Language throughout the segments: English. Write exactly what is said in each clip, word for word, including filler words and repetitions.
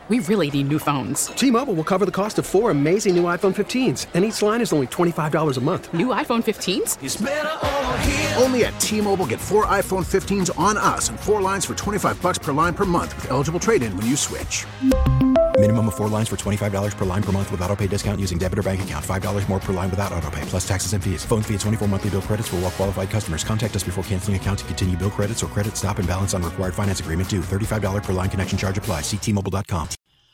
We really need new phones. T-Mobile will cover the cost of four amazing new iPhone fifteens, and each line is only twenty-five dollars a month. New iPhone fifteens? It's better over here. Only at T-Mobile, get four iPhone fifteens on us and four lines for twenty-five dollars per line per month with eligible trade-in when you switch. Minimum of four lines for twenty-five dollars per line per month with autopay discount using debit or bank account. five dollars more per line without autopay, plus taxes and fees. Phone fee at twenty-four monthly bill credits for well-qualified customers. Contact us before canceling account to continue bill credits or credit stop and balance on required finance agreement due. thirty-five dollars per line connection charge applies. See T Mobile dot com.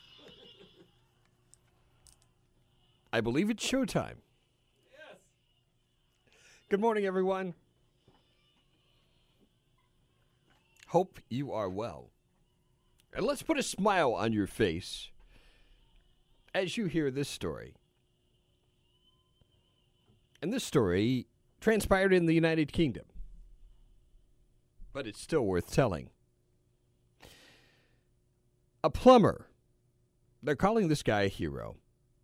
I believe it's showtime. Yes. Good morning, everyone. Hope you are well. And let's put a smile on your face as you hear this story. And this story transpired in the United Kingdom, but it's still worth telling. A plumber. They're calling this guy a hero.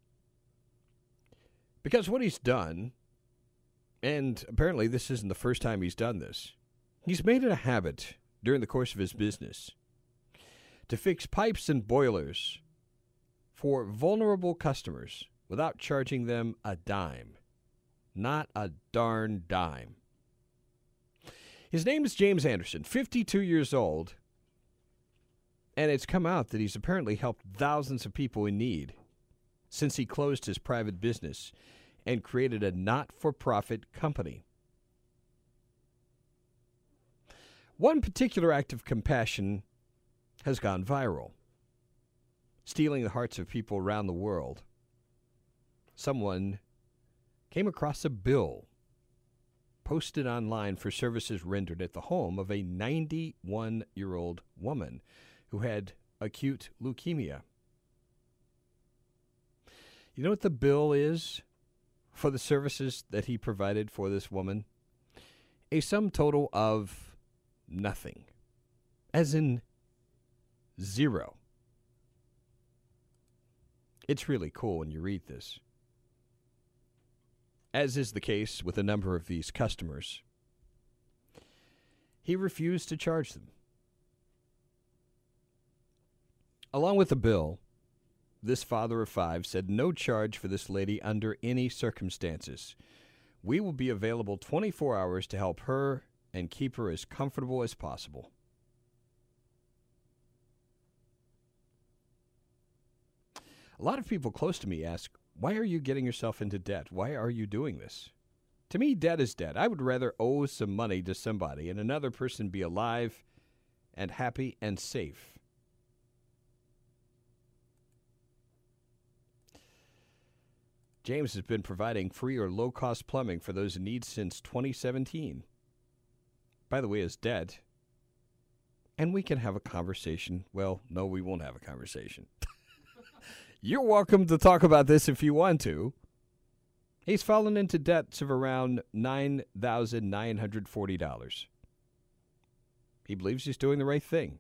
Because what he's done, and apparently this isn't the first time he's done this, he's made it a habit during the course of his business to fix pipes and boilers for vulnerable customers without charging them a dime. Not a darn dime. His name is James Anderson, fifty-two years old, and it's come out that he's apparently helped thousands of people in need since he closed his private business and created a not-for-profit company. One particular act of compassion has gone viral, stealing the hearts of people around the world. Someone came across a bill posted online for services rendered at the home of a ninety-one-year-old woman who had acute leukemia. You know what the bill is for the services that he provided for this woman? A sum total of nothing. As in zero. It's really cool when you read this. As is the case with a number of these customers, he refused to charge them. Along with the bill, this father of five said no charge for this lady under any circumstances. We will be available twenty-four hours to help her and keep her as comfortable as possible. A lot of people close to me ask, why are you getting yourself into debt? Why are you doing this? To me, debt is debt. I would rather owe some money to somebody and another person be alive and happy and safe. James has been providing free or low-cost plumbing for those in need since twenty seventeen. By the way, is dead. And we can have a conversation. Well, no, we won't have a conversation. You're welcome to talk about this if you want to. He's fallen into debts of around nine thousand nine hundred forty dollars. He believes he's doing the right thing.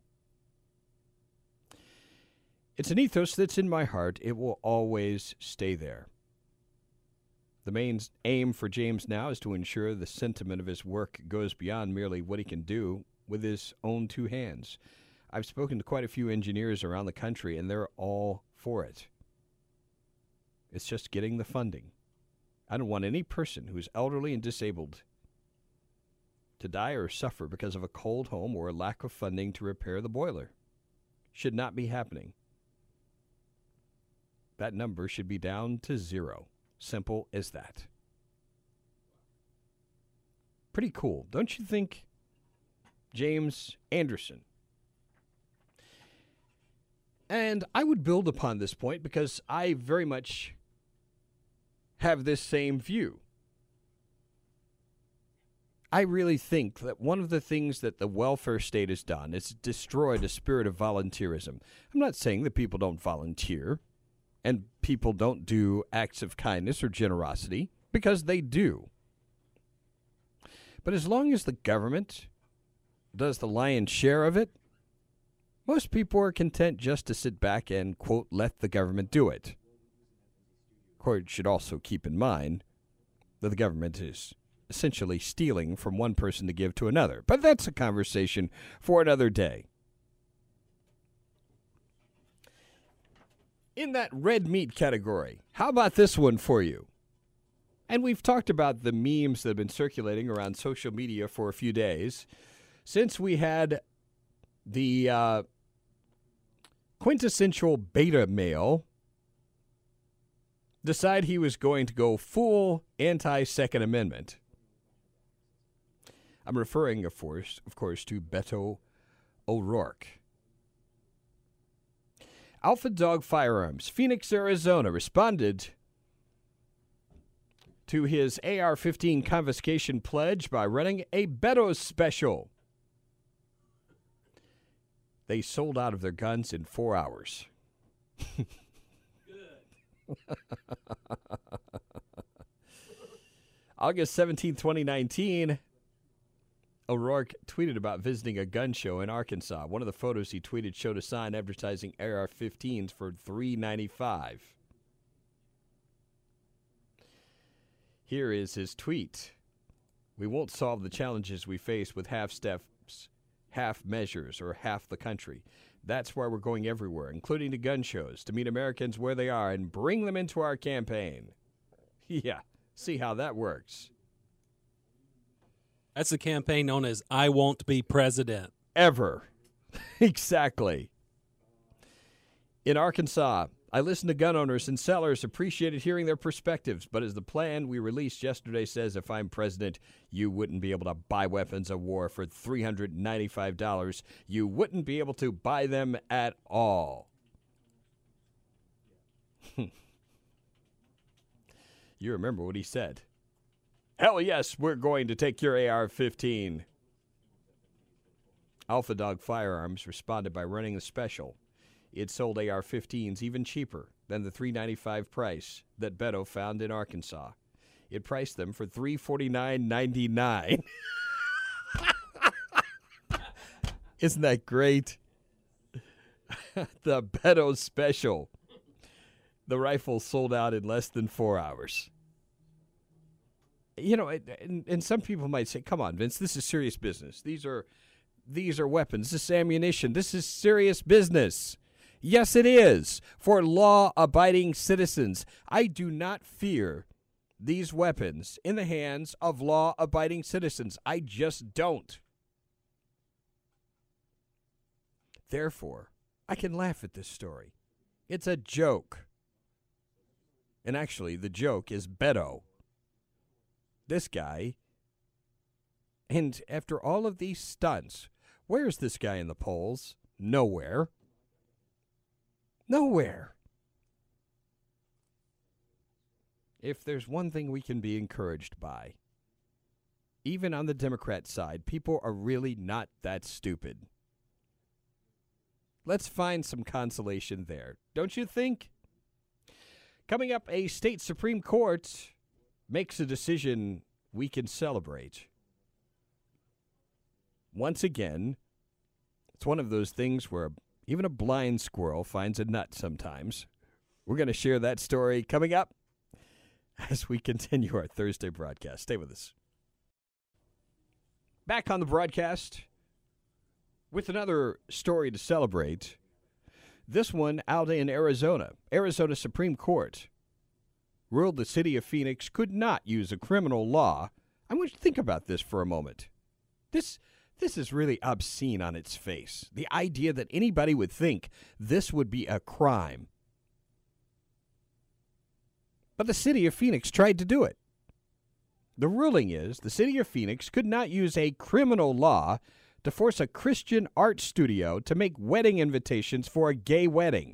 It's an ethos that's in my heart. It will always stay there. The main aim for James now is to ensure the sentiment of his work goes beyond merely what he can do with his own two hands. I've spoken to quite a few engineers around the country, and they're all for it. It's just getting the funding. I don't want any person who's elderly and disabled to die or suffer because of a cold home or a lack of funding to repair the boiler. Should not be happening. That number should be down to zero. Simple as that. Pretty cool, don't you think, James Anderson? And I would build upon this point because I very much have this same view. I really think that one of the things that the welfare state has done is destroyed a spirit of volunteerism. I'm not saying that people don't volunteer and people don't do acts of kindness or generosity, because they do. But as long as the government does the lion's share of it, most people are content just to sit back and, quote, let the government do it. Court should also keep in mind that the government is essentially stealing from one person to give to another. But that's a conversation for another day. In that red meat category, how about this one for you? And we've talked about the memes that have been circulating around social media for a few days since we had the uh, quintessential beta male decide he was going to go full anti-Second Amendment. I'm referring, of course, of course, to Beto O'Rourke. Alpha Dog Firearms, Phoenix, Arizona, responded to his A R fifteen confiscation pledge by running a Beto special. They sold out of their guns in four hours. August seventeenth, twenty nineteen, O'Rourke tweeted about visiting a gun show in Arkansas. One of the photos he tweeted showed a sign advertising A R fifteens for three dollars and ninety-five cents. Here is his tweet. We won't solve the challenges we face with half steps, half measures, or half the country. That's why we're going everywhere, including to gun shows, to meet Americans where they are and bring them into our campaign. Yeah, see how that works. That's the campaign known as I Won't Be President. Ever. Exactly. In Arkansas, I listened to gun owners and sellers, appreciated hearing their perspectives, but as the plan we released yesterday says, if I'm president, you wouldn't be able to buy weapons of war for three hundred ninety-five dollars. You wouldn't be able to buy them at all. You remember what he said. Hell yes, we're going to take your A R fifteen. Alpha Dog Firearms responded by running a special. It sold A R fifteens even cheaper than the three dollars and ninety-five cents price that Beto found in Arkansas. It priced them for three hundred forty-nine dollars and ninety-nine cents. Isn't that great? The Beto special. The rifle sold out in less than four hours. You know, and, and some people might say, come on, Vince, this is serious business. These are, these are weapons. This is ammunition. This is serious business. Yes, it is for law-abiding citizens. I do not fear these weapons in the hands of law-abiding citizens. I just don't. Therefore, I can laugh at this story. It's a joke. And actually, the joke is Beto. This guy, and after all of these stunts, where's this guy in the polls? Nowhere. Nowhere. If there's one thing we can be encouraged by, even on the Democrat side, people are really not that stupid. Let's find some consolation there, don't you think? Coming up, a state Supreme Court makes a decision we can celebrate. Once again, it's one of those things where even a blind squirrel finds a nut sometimes. We're going to share that story coming up as we continue our Thursday broadcast. Stay with us. Back on the broadcast with another story to celebrate. This one out in Arizona. Arizona Supreme Court ruled the city of Phoenix could not use a criminal law. I want you to think about this for a moment. This this is really obscene on its face. The idea that anybody would think this would be a crime. But the city of Phoenix tried to do it. The ruling is the city of Phoenix could not use a criminal law to force a Christian art studio to make wedding invitations for a gay wedding.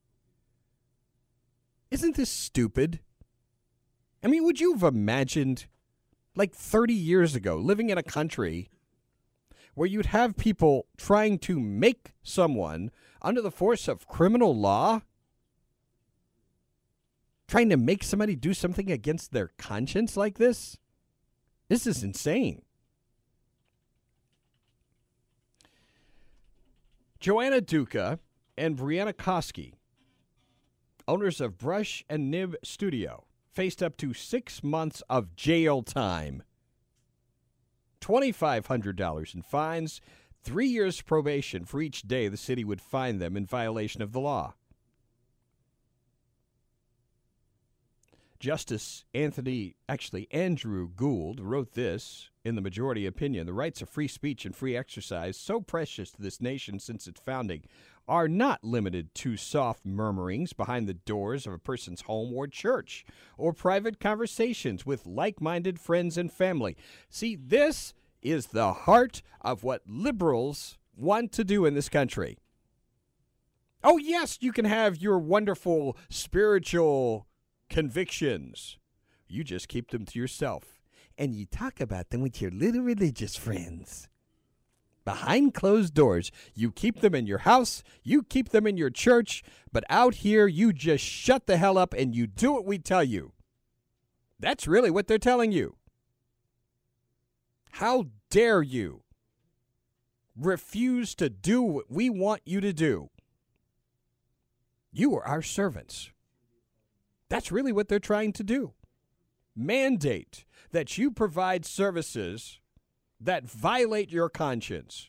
Isn't this stupid? I mean, would you have imagined, like thirty years ago, living in a country where you'd have people trying to make someone under the force of criminal law, trying to make somebody do something against their conscience like this? This is insane. Joanna Duca and Brianna Koski, owners of Brush and Nib Studio, faced up to six months of jail time, two thousand five hundred dollars in fines, three years probation for each day the city would fine them in violation of the law. Justice Anthony, actually Andrew Gould, wrote this in the majority opinion. The rights of free speech and free exercise, so precious to this nation since its founding, are not limited to soft murmurings behind the doors of a person's home or church, or private conversations with like-minded friends and family. See, this is the heart of what liberals want to do in this country. Oh, yes, you can have your wonderful spiritual convictions. You just keep them to yourself. And you talk about them with your little religious friends. Behind closed doors, you keep them in your house, you keep them in your church, but out here, you just shut the hell up and you do what we tell you. That's really what they're telling you. How dare you refuse to do what we want you to do? You are our servants. That's really what they're trying to do. Mandate that you provide services that violate your conscience.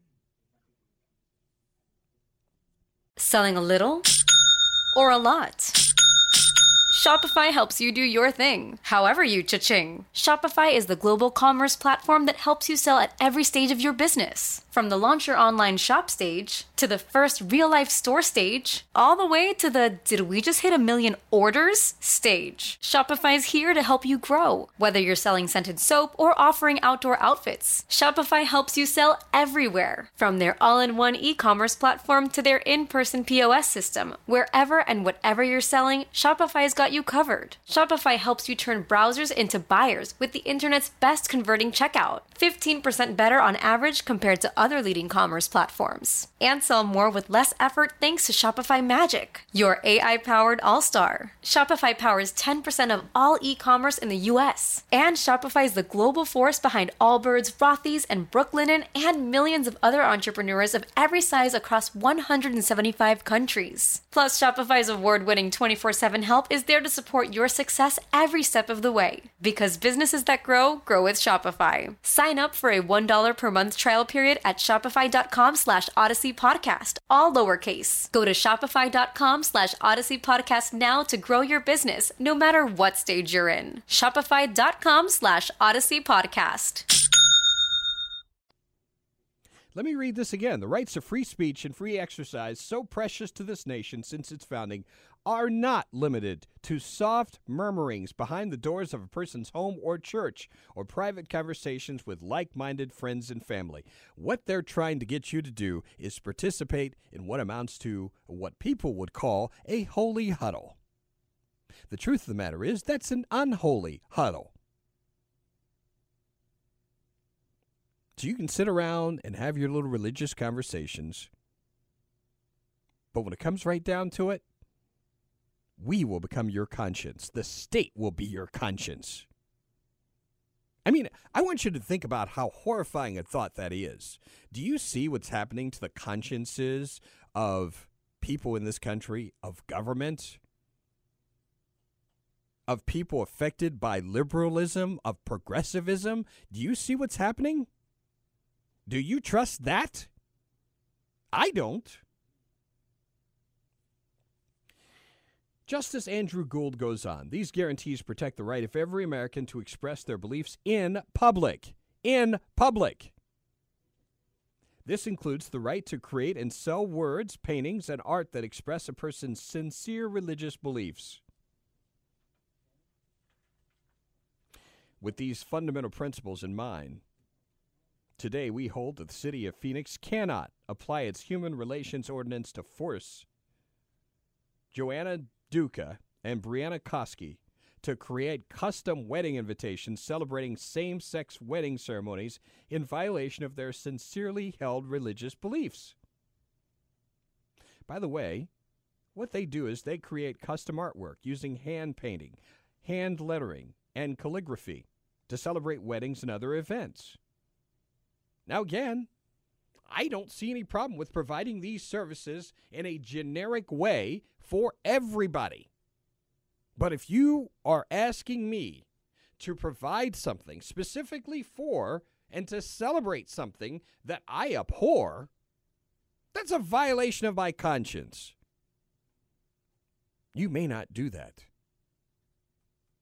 Selling a little or a lot? Shopify helps you do your thing, however you cha-ching. Shopify is the global commerce platform that helps you sell at every stage of your business. From the launch your online shop stage, to the first real-life store stage, all the way to the did we just hit a million orders stage. Shopify's here to help you grow. Whether you're selling scented soap or offering outdoor outfits, Shopify helps you sell everywhere. From their all-in-one e-commerce platform to their in-person P O S system, wherever and whatever you're selling, Shopify's got you covered. Shopify helps you turn browsers into buyers with the internet's best converting checkout. fifteen percent better on average compared to other leading commerce platforms. And sell more with less effort thanks to Shopify Magic, your A I-powered all-star. Shopify powers ten percent of all e-commerce in the U S. And Shopify is the global force behind Allbirds, Rothy's, and Brooklinen, and millions of other entrepreneurs of every size across one hundred seventy-five countries. Plus, Shopify's award-winning twenty-four seven help is there to support your success every step of the way. Because businesses that grow, grow with Shopify. Sign up for a one dollar per month trial period at shopify.com slash Odyssey Podcast, all lowercase. Go to shopify.com slash Odyssey Podcast now to grow your business, no matter what stage you're in. Shopify.com slash Odyssey Podcast. Let me read this again. The rights of free speech and free exercise, so precious to this nation since its founding, are not limited to soft murmurings behind the doors of a person's home or church, or private conversations with like-minded friends and family. What they're trying to get you to do is participate in what amounts to what people would call a holy huddle. The truth of the matter is that's an unholy huddle. So you can sit around and have your little religious conversations, but when it comes right down to it, we will become your conscience. The state will be your conscience. I mean, I want you to think about how horrifying a thought that is. Do you see what's happening to the consciences of people in this country, of government, of people affected by liberalism, of progressivism? Do you see what's happening? Do you trust that? I don't. Justice Andrew Gould goes on. These guarantees protect the right of every American to express their beliefs in public. In public. This includes the right to create and sell words, paintings, and art that express a person's sincere religious beliefs. With these fundamental principles in mind, today we hold that the city of Phoenix cannot apply its human relations ordinance to force Joanna Duca and Brianna Koski to create custom wedding invitations celebrating same-sex wedding ceremonies in violation of their sincerely held religious beliefs. By the way, what they do is they create custom artwork using hand painting, hand lettering, and calligraphy to celebrate weddings and other events. Now again, I don't see any problem with providing these services in a generic way for everybody. But if you are asking me to provide something specifically for and to celebrate something that I abhor, that's a violation of my conscience. You may not do that.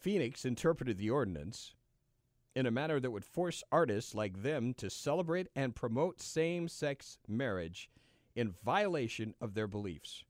Phoenix interpreted the ordinance in a manner that would force artists like them to celebrate and promote same-sex marriage in violation of their beliefs.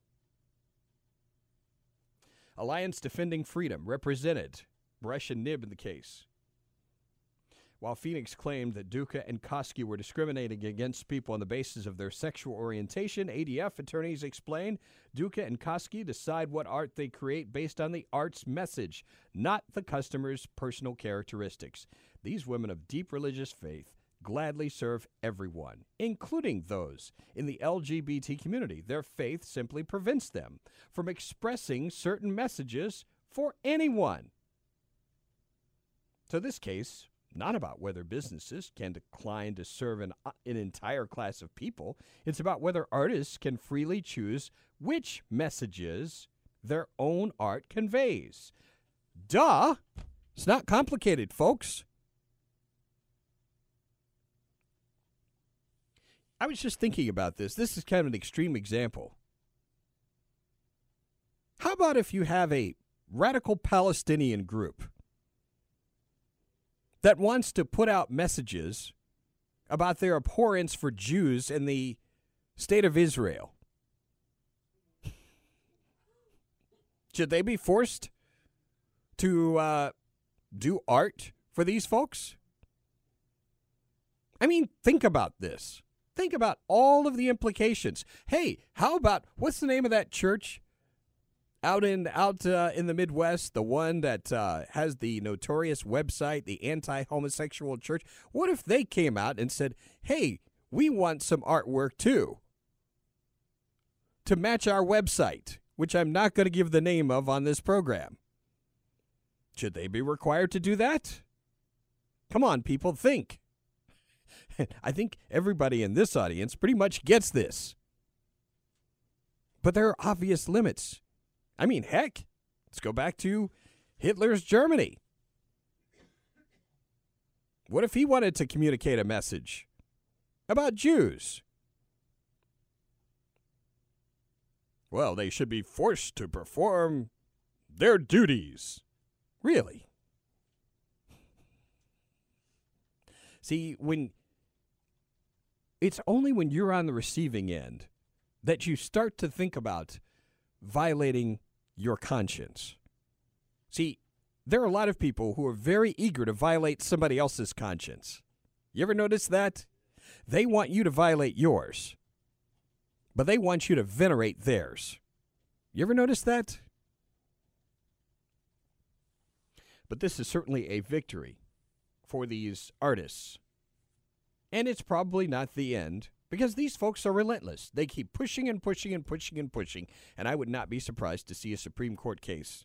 Alliance Defending Freedom represented Bresh and Nib in the case. While Phoenix claimed that Duca and Koski were discriminating against people on the basis of their sexual orientation, A D F attorneys explained Duca and Koski decide what art they create based on the art's message, not the customer's personal characteristics. These women of deep religious faith gladly serve everyone, including those in the L G B T community. Their faith simply prevents them from expressing certain messages for anyone. So this case, not about whether businesses can decline to serve an, an entire class of people. It's about whether artists can freely choose which messages their own art conveys. Duh! It's not complicated, folks. I was just thinking about this. This is kind of an extreme example. How about if you have a radical Palestinian group that wants to put out messages about their abhorrence for Jews in the state of Israel? Should they be forced to uh, do art for these folks? I mean, think about this. Think about all of the implications. Hey, how about, what's the name of that church out in out uh, in the Midwest, the one that uh, has the notorious website, the Anti-Homosexual Church? What if they came out and said, hey, we want some artwork too to match our website, which I'm not going to give the name of on this program? Should they be required to do that? Come on, people, think. I think everybody in this audience pretty much gets this. But there are obvious limits. I mean, heck, let's go back to Hitler's Germany. What if he wanted to communicate a message about Jews? Well, they should be forced to perform their duties. Really? See, when it's only when you're on the receiving end that you start to think about violating your conscience. See, there are a lot of people who are very eager to violate somebody else's conscience. You ever notice that? They want you to violate yours, but they want you to venerate theirs. You ever notice that? But this is certainly a victory for these artists. And it's probably not the end, because these folks are relentless. They keep pushing and pushing and pushing and pushing, and I would not be surprised to see a Supreme Court case,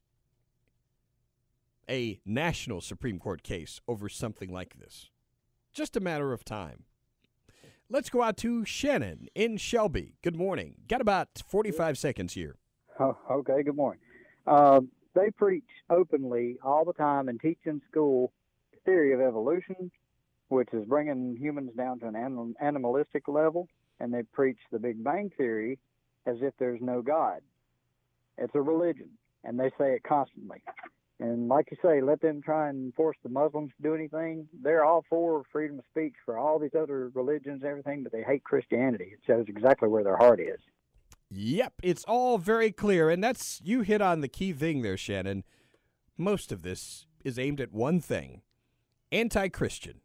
a national Supreme Court case over something like this. Just a matter of time. Let's go out to Shannon in Shelby. Good morning. Got about forty-five seconds here. Oh, okay, good morning. Uh, they preach openly all the time and teach in school the theory of evolution, which is bringing humans down to an anim- animalistic level, and they preach the Big Bang Theory as if there's no God. It's a religion, and they say it constantly. And like you say, let them try and force the Muslims to do anything. They're all for freedom of speech for all these other religions and everything, but they hate Christianity. It shows exactly where their heart is. Yep, it's all very clear, and that's, you hit on the key thing there, Shannon. Most of this is aimed at one thing: anti-Christian.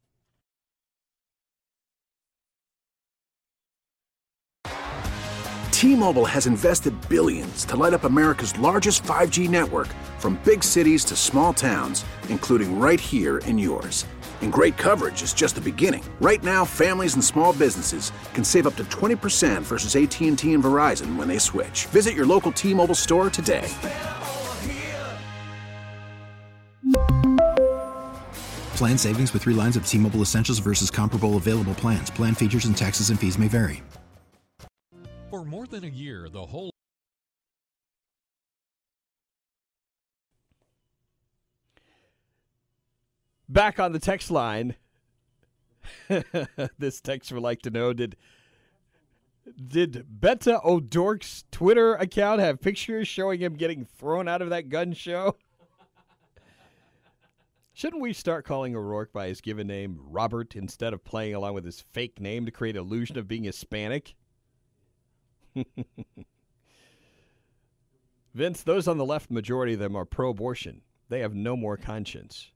T-Mobile has invested billions to light up America's largest five G network, from big cities to small towns, including right here in yours. And great coverage is just the beginning. Right now, families and small businesses can save up to twenty percent versus A T and T and Verizon when they switch. Visit your local T-Mobile store today. Plan savings with three lines of T-Mobile Essentials versus comparable available plans. Plan features and taxes and fees may vary. For more than a year, the whole Back on the text line, this texter would like to know, did did Beta O'Dork's Twitter account have pictures showing him getting thrown out of that gun show? Shouldn't we start calling O'Rourke by his given name, Robert, instead of playing along with his fake name to create illusion of being Hispanic? Vince, those on the left, majority of them are pro-abortion. They have no more conscience.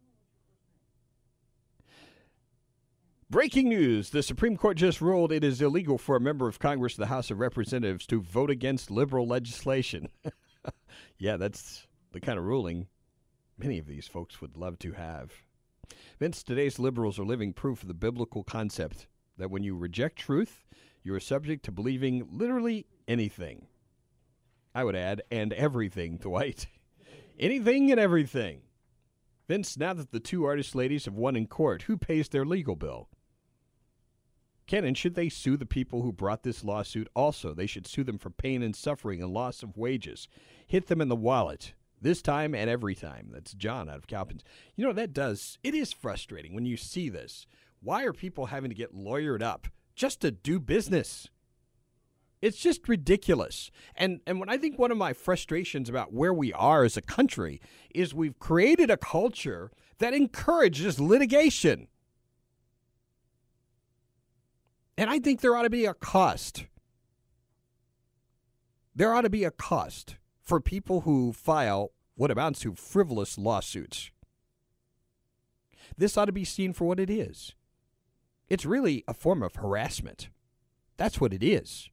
Breaking news. The Supreme Court just ruled it is illegal for a member of Congress of the House of Representatives to vote against liberal legislation. Yeah, that's the kind of ruling many of these folks would love to have. Vince, today's liberals are living proof of the biblical concept that when you reject truth, you are subject to believing literally anything. I would add, and everything, Dwight. Anything and everything. Vince, now that the two artist ladies have won in court, who pays their legal bill? Ken, and should they sue the people who brought this lawsuit also? They should sue them for pain and suffering and loss of wages. Hit them in the wallet. This time and every time. That's John out of Cowpens. You know, that does, it is frustrating when you see this. Why are people having to get lawyered up just to do business? It's just ridiculous. And and when I think one of my frustrations about where we are as a country is we've created a culture that encourages litigation. And I think there ought to be a cost. There ought to be a cost for people who file what amounts to frivolous lawsuits. This ought to be seen for what it is. It's really a form of harassment. That's what it is.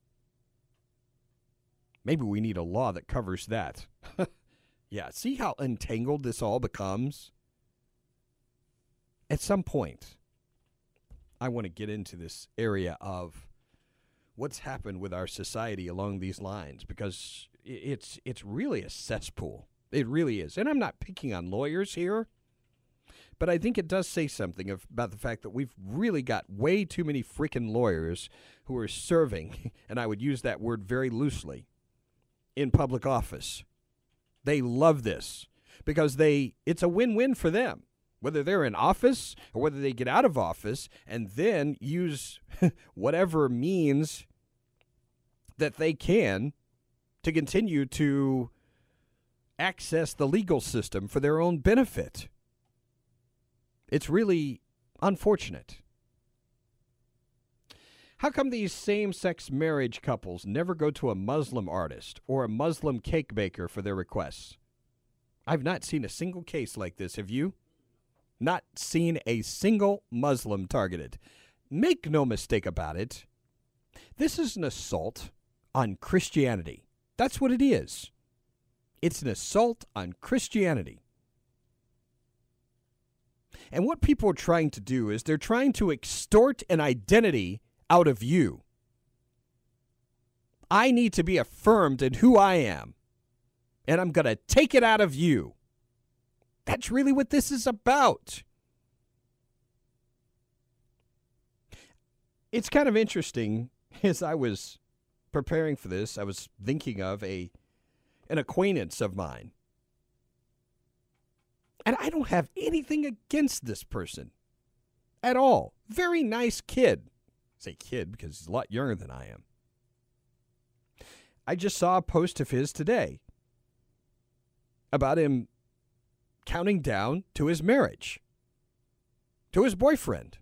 Maybe we need a law that covers that. Yeah, see how entangled this all becomes? At some point, I want to get into this area of what's happened with our society along these lines, because it's it's really a cesspool. It really is. And I'm not picking on lawyers here, but I think it does say something of, about the fact that we've really got way too many freaking lawyers who are serving, and I would use that word very loosely, in public office. They love this because they it's a win-win for them. Whether they're in office or whether they get out of office and then use whatever means that they can to continue to access the legal system for their own benefit. It's really unfortunate. How come these same-sex marriage couples never go to a Muslim artist or a Muslim cake baker for their requests? I've not seen a single case like this. Have you? Not seen a single Muslim targeted. Make no mistake about it. This is an assault on Christianity. That's what it is. It's an assault on Christianity. And what people are trying to do is they're trying to extort an identity out of you. I need to be affirmed in who I am, and I'm going to take it out of you. That's really what this is about. It's kind of interesting, as I was preparing for this, I was thinking of a an acquaintance of mine. And I don't have anything against this person at all. Very nice kid. I say kid because he's a lot younger than I am. I just saw a post of his today about him counting down to his marriage, to his boyfriend.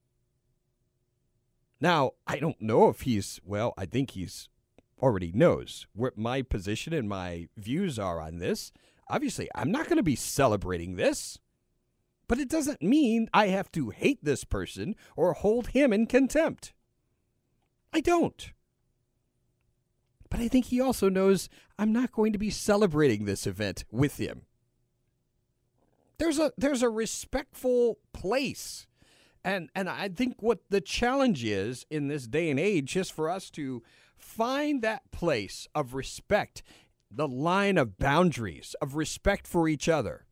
Now, I don't know if he's, well, I think he's already knows what my position and my views are on this. Obviously, I'm not going to be celebrating this, but it doesn't mean I have to hate this person or hold him in contempt. I don't. But I think he also knows I'm not going to be celebrating this event with him. There's a there's a respectful place. And and I think what the challenge is in this day and age is for us to find that place of respect, the line of boundaries of respect for each other.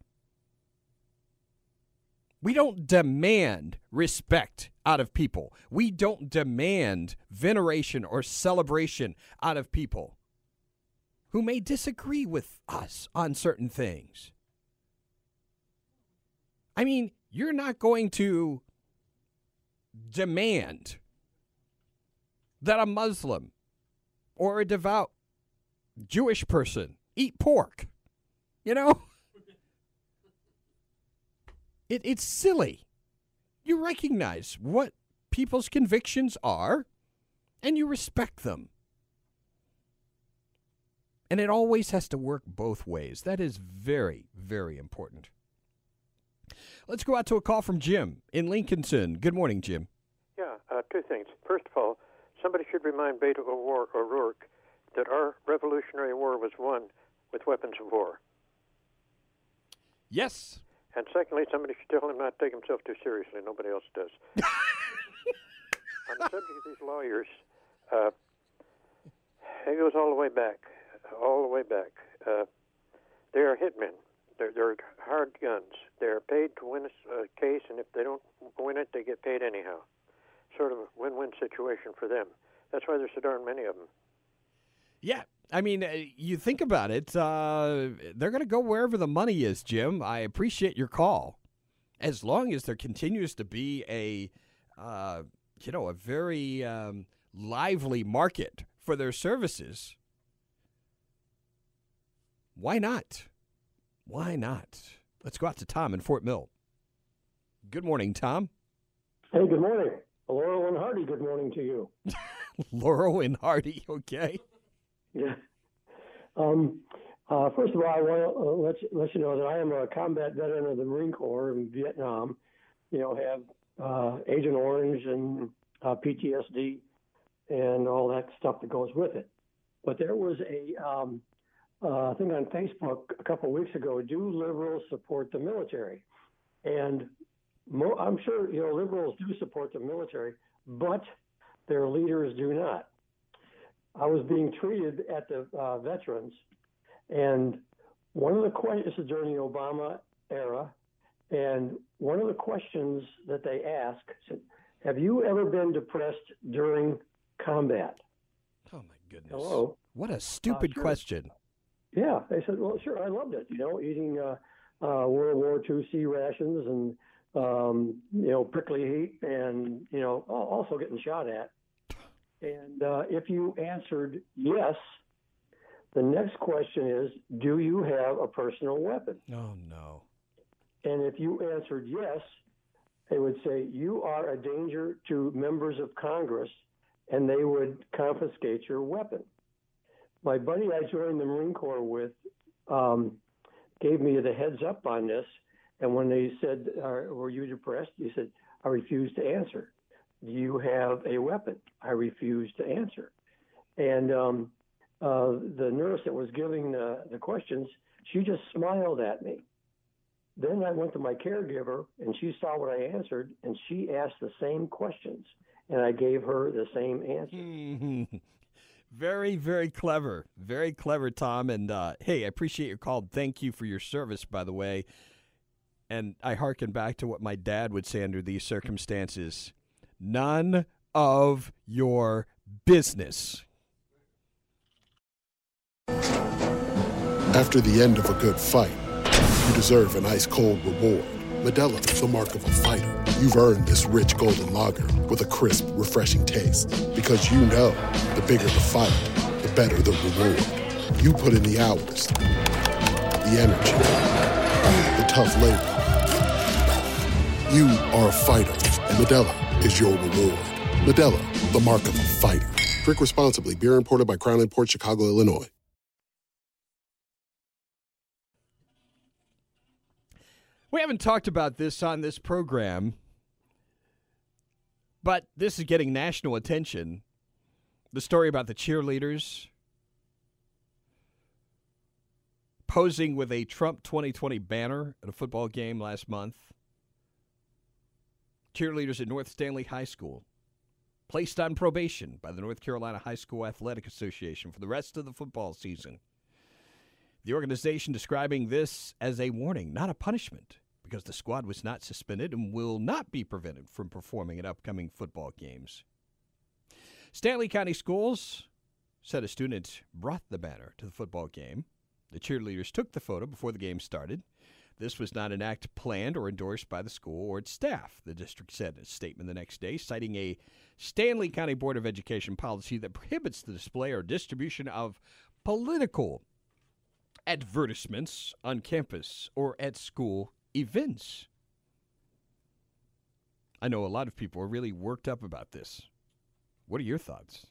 We don't demand respect out of people. We don't demand veneration or celebration out of people who may disagree with us on certain things. I mean, you're not going to demand that a Muslim or a devout Jewish person eat pork, you know? It, it's silly. You recognize what people's convictions are, and you respect them. And it always has to work both ways. That is very, very important. Let's go out to a call from Jim in Lincolnton. Good morning, Jim. Yeah, uh, two things. First of all, somebody should remind Beto O'Rourke that our Revolutionary War was won with weapons of war. Yes. And secondly, somebody should tell him not to take himself too seriously. Nobody else does. On the subject of these lawyers, uh, it goes all the way back, all the way back. Uh, they are hitmen. They're, they're hard guns. They're paid to win a uh, case, and if they don't win it, they get paid anyhow. Sort of a win-win situation for them. That's why there's so darn many of them. Yeah. I mean, uh, you think about it, uh, they're going to go wherever the money is, Jim. I appreciate your call. As long as there continues to be a, uh, you know, a very um, lively market for their services, why not? Why not? Let's go out to Tom in Fort Mill. Good morning, Tom. Hey, good morning. Laurel and Hardy, good morning to you. Laurel and Hardy, okay. Yeah. Um, uh, first of all, I want to uh, let you, let you know that I am a combat veteran of the Marine Corps in Vietnam. You know, have uh, Agent Orange and uh, P T S D and all that stuff that goes with it. But there was a um, uh, thing on Facebook a couple of weeks ago, do liberals support the military? And mo- I'm sure, you know, liberals do support the military, but their leaders do not. I was being treated at the uh, veterans, and one of the questions, this is during the Obama era, and one of the questions that they asked said, have you ever been depressed during combat? Oh, my goodness. Hello? What a stupid uh, sure. question. Yeah, they said, well, sure, I loved it, you know, eating uh, uh, World War Two C rations and, um, you know, prickly heat and, you know, also getting shot at. And uh, if you answered yes, the next question is, do you have a personal weapon? Oh, no. And if you answered yes, they would say, you are a danger to members of Congress, and they would confiscate your weapon. My buddy I joined the Marine Corps with um, gave me the heads up on this, and when they said, uh, were you depressed? He said, I refused to answer. Do you have a weapon? I refused to answer. And um, uh, the nurse that was giving the, the questions, she just smiled at me. Then I went to my caregiver, and she saw what I answered, and she asked the same questions, and I gave her the same answer. Very, very clever. Very clever, Tom. And, uh, hey, I appreciate your call. Thank you for your service, by the way. And I hearken back to what my dad would say under these circumstances. None of your business. After the end of a good fight, you deserve an ice-cold reward. Modelo, the mark of a fighter. You've earned this rich golden lager with a crisp, refreshing taste. Because you know, the bigger the fight, the better the reward. You put in the hours, the energy, the tough labor. You are a fighter, and Modelo is your reward. Modelo, the mark of a fighter. Drink responsibly. Beer imported by Crown Imports, Chicago, Illinois. We haven't talked about this on this program, but this is getting national attention. The story about the cheerleaders posing with a Trump twenty twenty banner at a football game last month. Cheerleaders at North Stanley High School placed on probation by the North Carolina High School Athletic Association for the rest of the football season. The organization describing this as a warning, not a punishment, because the squad was not suspended and will not be prevented from performing at upcoming football games. Stanley County Schools said a student brought the banner to the football game. The cheerleaders took the photo before the game started. This was not an act planned or endorsed by the school or its staff, the district said in a statement the next day, citing a Stanley County Board of Education policy that prohibits the display or distribution of political advertisements on campus or at school events. I know a lot of people are really worked up about this. What are your thoughts?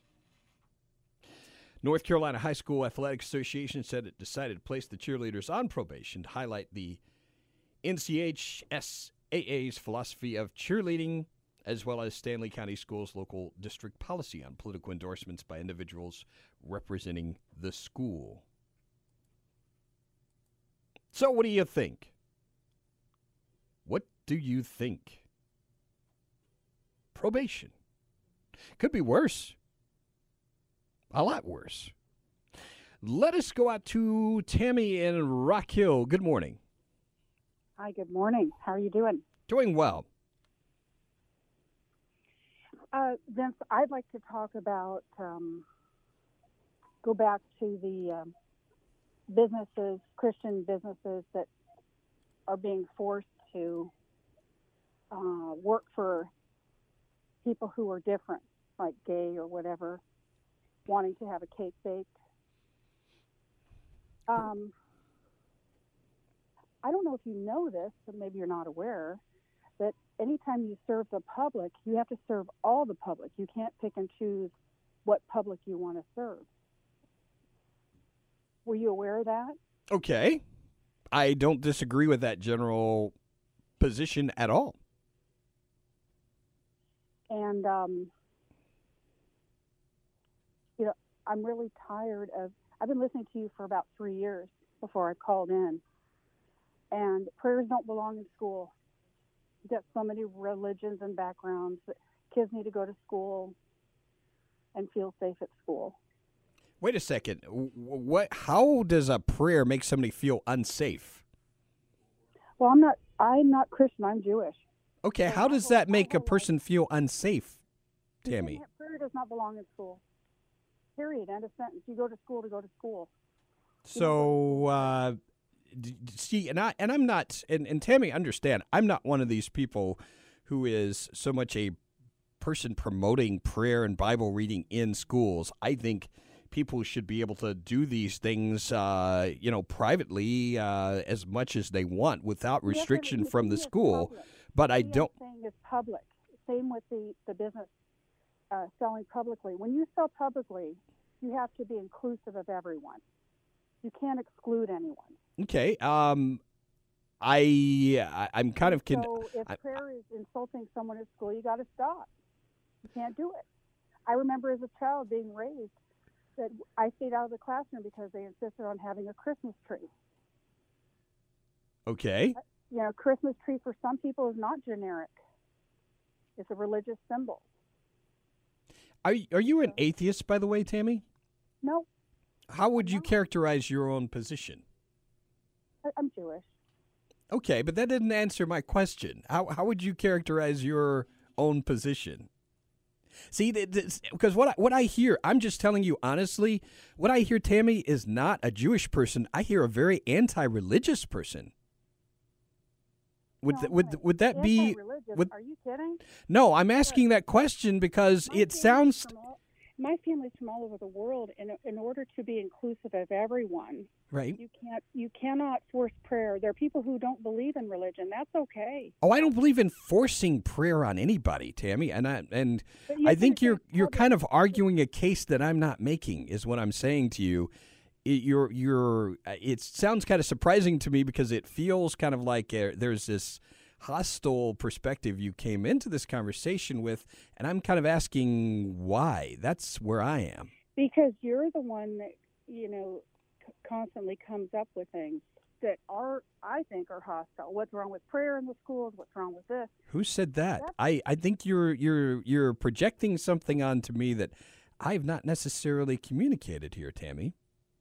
North Carolina High School Athletic Association said it decided to place the cheerleaders on probation to highlight the N C H S A A's philosophy of cheerleading, as well as Stanley County Schools' local district policy on political endorsements by individuals representing the school. So what do you think? What do you think? Probation. Could be worse. A lot worse. Let us go out to Tammy in Rock Hill. Good morning. Hi, good morning. How are you doing? Doing well. Uh, Vince, I'd like to talk about, um, go back to the um, businesses, Christian businesses that are being forced to uh, work for people who are different, like gay or whatever, wanting to have a cake baked. Um, I don't know if you know this, but maybe you're not aware, that anytime you serve the public, you have to serve all the public. You can't pick and choose what public you want to serve. Were you aware of that? Okay. I don't disagree with that general position at all. And, um, you know, I'm really tired of, I've been listening to you for about three years before I called in. And prayers don't belong in school. You've got so many religions and backgrounds that kids need to go to school and feel safe at school. Wait a second. What? How does a prayer make somebody feel unsafe? Well, I'm not. I'm not Christian. I'm Jewish. Okay. How does that make a person feel unsafe, Tammy? Prayer does not belong in school. Period. End of sentence. You go to school to go to school. So, uh, see, and I and I'm not. And, and Tammy, understand. I'm not one of these people who is so much a person promoting prayer and Bible reading in schools. I think people should be able to do these things, uh, you know, privately uh, as much as they want without restriction yes, from the school. Public. But the I don't. Saying is public. Same with the the business uh, selling publicly. When you sell publicly, you have to be inclusive of everyone. You can't exclude anyone. Okay. Um, I, I I'm kind of. Con- so if I, prayer is insulting someone at school, you got to stop. You can't do it. I remember as a child being raised that I stayed out of the classroom because they insisted on having a Christmas tree. Okay. You know, Christmas tree for some people is not generic. It's a religious symbol. Are are you an atheist, by the way, Tammy? No. How would you characterize your own position? I, I'm Jewish. Okay, but that didn't answer my question. How how would you characterize your own position? See, because what I, what I hear, I'm just telling you honestly, what I hear, Tammy, is not a Jewish person. I hear a very anti-religious person. Would no, th- would would that be? Would, Are you kidding? No, I'm asking that question because my it sounds. All, my family's from all over the world, and in order to be inclusive of everyone, right? You can't you cannot force prayer. There are people who don't believe in religion. That's okay. Oh, I don't believe in forcing prayer on anybody, Tammy, and I and I think you're you're kind of arguing a case that I'm not making. Is what I'm saying to you. It, you're, you're, it sounds kind of surprising to me because it feels kind of like uh, there's this hostile perspective you came into this conversation with, and I'm kind of asking why. That's where I am. Because you're the one that, you know, c- constantly comes up with things that are, I think, are hostile. What's wrong with prayer in the schools? What's wrong with this? Who said that? I, I think you're you're you're projecting something onto me that I've not necessarily communicated here, Tammy.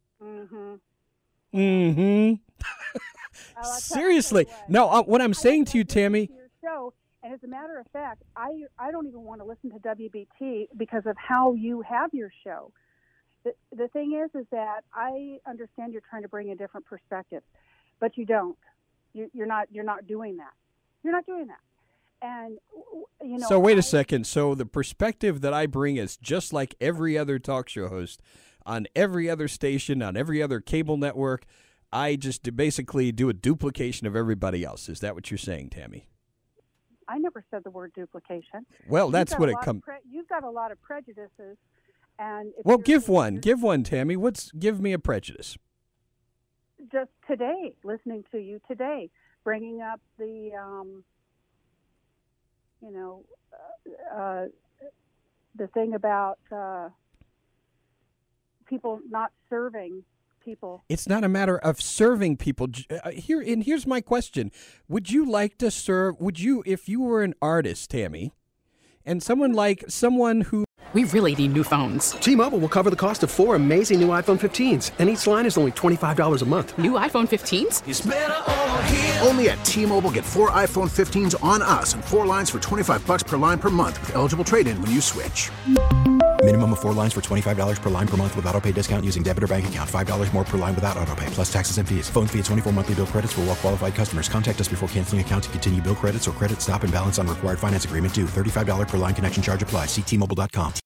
Mm-hmm. Mm-hmm. Oh, Seriously. No, uh, what I'm saying to you, Tammy. To your show, and as a matter of fact, I I don't even want to listen to W B T because of how you have your show. The the thing is, is that I understand you're trying to bring a different perspective, but you don't. You, you're not. You're not doing that. You're not doing that. And you know. So wait a I, second. So the perspective that I bring is just like every other talk show host on every other station, on every other cable network. I just basically do a duplication of everybody else. Is that what you're saying, Tammy? I never said the word duplication. Well, You've that's got what a it lot of comes. Pre- you've got a lot of prejudices, and if Well, you're give being one. Give one, Tammy. What's give me a prejudice? just today, listening to you today, bringing up the, um, you know, uh, uh, the thing about uh, people not serving people. It's not a matter of serving people. J- uh, Here and here's my question: would you like to serve? Would you, if you were an artist, Tammy, and someone like someone who We really need new phones. T-Mobile will cover the cost of four amazing new iPhone fifteens, and each line is only twenty-five dollars a month. New iPhone fifteens? It's better over here. Only at T-Mobile, get four iPhone fifteens on us and four lines for twenty-five bucks per line per month with eligible trade-in when you switch. Minimum of four lines for twenty-five dollars per line per month with autopay discount using debit or bank account. five dollars more per line without autopay, plus taxes and fees. Phone fee at twenty-four monthly bill credits for well-qualified customers. Contact us before canceling account to continue bill credits or credit stop and balance on required finance agreement due. thirty-five dollars per line connection charge applies. See T Mobile dot com.